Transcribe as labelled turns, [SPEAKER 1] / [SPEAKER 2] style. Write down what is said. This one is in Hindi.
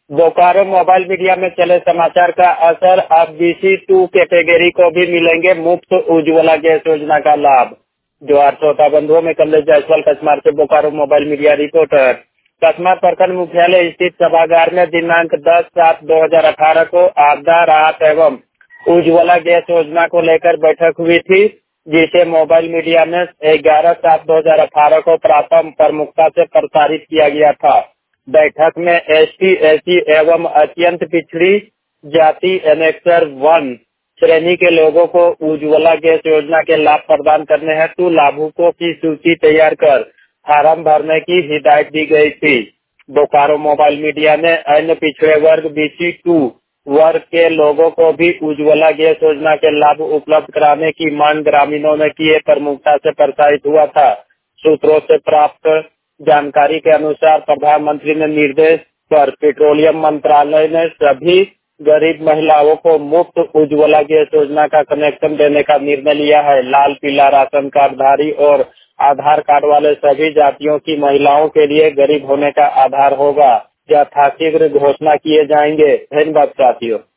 [SPEAKER 1] बोकारो मोबाइल मीडिया में चले समाचार का असर, अब BC2 कैटेगरी को भी मिलेंगे मुफ्त उज्ज्वला गैस योजना का लाभ। जोहार श्रोता बंधुओं में कमलेश जायसवाल कस्मार से Bokaro mobile media reporter. Kasmar प्रखंड मुख्यालय स्थित सभागार में दिनांक 10/7/2018 को आपदा राहत एवं उज्ज्वला गैस योजना को लेकर बैठक हुई थी, जिसे मोबाइल मीडिया में 11/7/2018 को प्राथम प्रमुखता से प्रसारित किया गया था। बैठक में ST, SC एवं अत्यंत पिछड़ी जाति एनेक्सर 1 श्रेणी के लोगों को उज्ज्वला गैस योजना के लाभ प्रदान करने हेतु लाभुकों की सूची तैयार कर फार्म भरने की हिदायत दी गई थी। बोकारो मोबाइल मीडिया ने अन्य पिछड़े वर्ग BC2 वर्ग के लोगों को भी उज्ज्वला गैस योजना के लाभ उपलब्ध कराने की मांग ग्रामीणों में किए प्रमुखता से प्रसारित हुआ था। सूत्रों से प्राप्त जानकारी के अनुसार प्रधानमंत्री ने निर्देश पर पेट्रोलियम मंत्रालय ने सभी गरीब महिलाओं को मुफ्त उज्ज्वला गैस योजना का कनेक्शन देने का निर्णय लिया है। लाल पीला राशन कार्डधारी और आधार कार्ड वाले सभी जातियों की महिलाओं के लिए गरीब होने का आधार होगा। यथाशीघ्र घोषणा किए जाएंगे। धन्यवाद साथियों।